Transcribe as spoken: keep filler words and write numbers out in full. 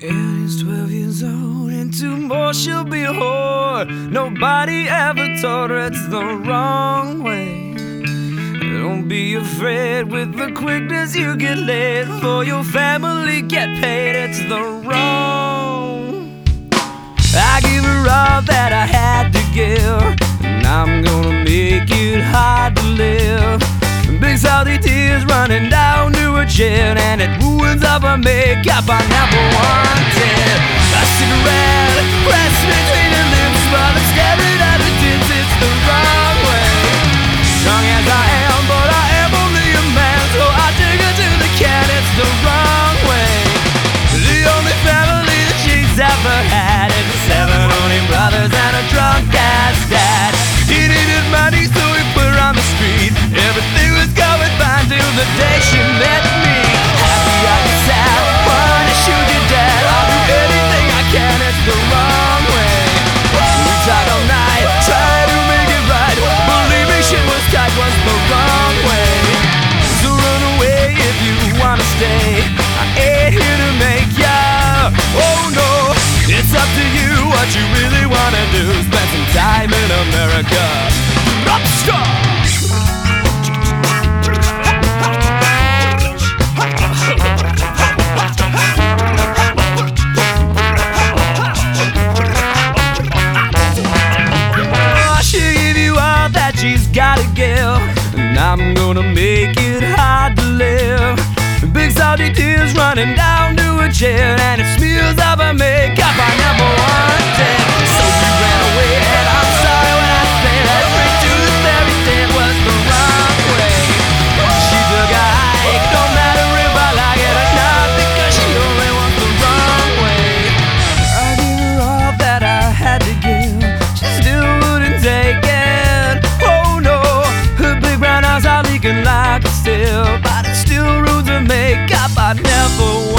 And he's twelve years old, and tomorrow she'll be a whore. Nobody ever told her it's the wrong way. Don't be afraid with the quickness you get laid. For your family get paid, it's the wrong. I give her all that I had to give, and I'm gonna make it hard to live. Big salty tears running down to her chin, and it ruins up her makeup I never wanted. A cigarette pressed between her lips while I'm staring at her tits. It's the wrong way. Young as I am, but I am only a man, so I take her to the can. It's the wrong way. The only family that she's ever had is seven only brothers and a drunk ass dad. He needed money, so he put her on the street. Everything was going fine till the day she met me. Happy I get sad, wanna shoot you dead. I'll do anything I can, it's the wrong way. We tried all night, tried to make it right. Believe me, shit was tight, was the wrong way. So run away if you wanna stay. I ain't here to make ya. Oh no, it's up to you what you really wanna do. Spend some time in America. Rockstar! She's gotta give, and I'm gonna make it hard to live. Big salty tears running down to her chin, and it smears up her makeup I never wanted. So we ran away, and I'm sorry when I say that straight to the fairy tale was the wrong way. She took a hike, no matter if I like it or not, because she only wants the wrong way. I gave her all that I had to give, she still wouldn't take it. Like a still, but it still ruins her makeup I never